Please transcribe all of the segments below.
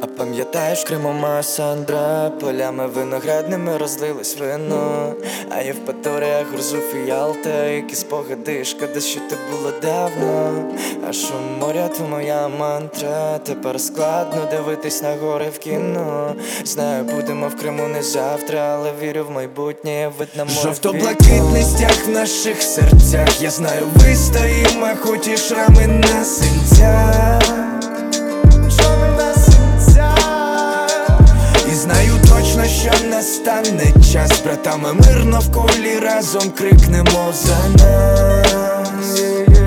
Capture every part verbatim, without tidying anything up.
А пам'ятаєш, в Криму моя Сандра, полями виноградними розлилось вино. А я в Паторіях грузу фіалта, які спогади, шкода, що те було давно. А шум моря то моя мантра, тепер складно дивитись на гори в кіно. Знаю, будемо в Криму не завтра, але вірю в майбутнє, вид на море. Жовто-блакитний стяг в наших серцях, я знаю, вистоїмо, хоч і шрами на синцях. Знаю точно, що настане час, братами мирно в колі разом крикнемо за нас.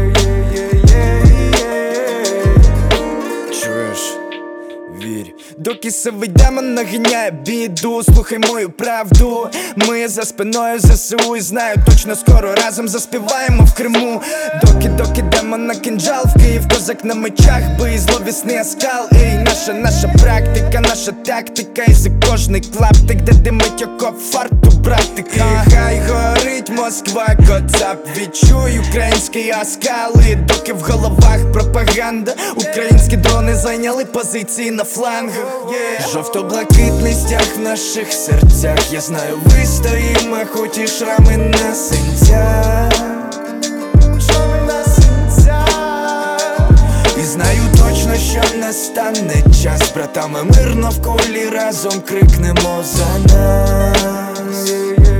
Чуєш? Вірь. Доки сивий демон наганяє біду, слухай мою правду. Ми за спиною ЗСУ і знаю точно, скоро разом заспіваємо в Криму. Доки, доки демон на кинджал, в Київ козак на мечах, бий зловісний оскал. Ей, наша, наша практика, наша тактика, і за кожний клаптик, де димить окоп фарту, братика. І хай горить Москва, коцап, відчуй український оскал. І доки в головах пропаганда, українські дрони зайняли позиції на флангах. Yeah. Жовто-блакитний стяг в наших серцях, я знаю, вистоїмо, хоч і шрами на синцях. Шрами на синцях. І знаю точно, що настане час, братами мирно в колі разом крикнемо за нас.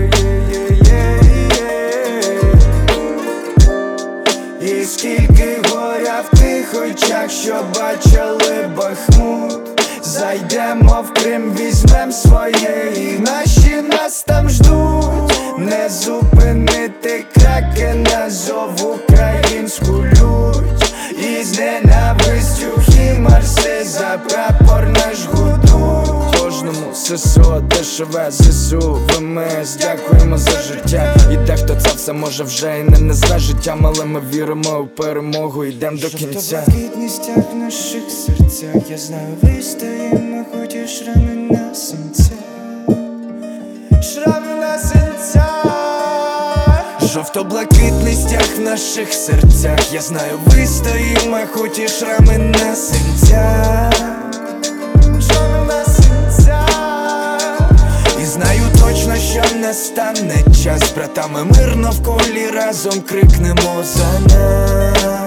І скільки горя в тих очах, що бачили Бахмут. Зайдемо в Крим, візьмем своє, і наші нас там ждуть. Не зупинити кракена, зов українську лють. І з ненавистю хімарси за прапор наш гудуть. Кожному ССО, ДШВ, ЗСУ, ВМС, дякуємо за життя. І дехто це все може вже і не назве життям, але ми віримо у перемогу, йдем до кінця. Жовто-блакитний стяг в наших серцях, я знаю, вистоїмо, хоч і шрами на синцях. Шрами на синцях. Жовто-блакитний стяг в наших серцях, я знаю, вистоїмо, хоч і шрами на синцях. Шрами на синцях. І знаю точно, що настане час, братами мирно в колі разом крикнемо за нас.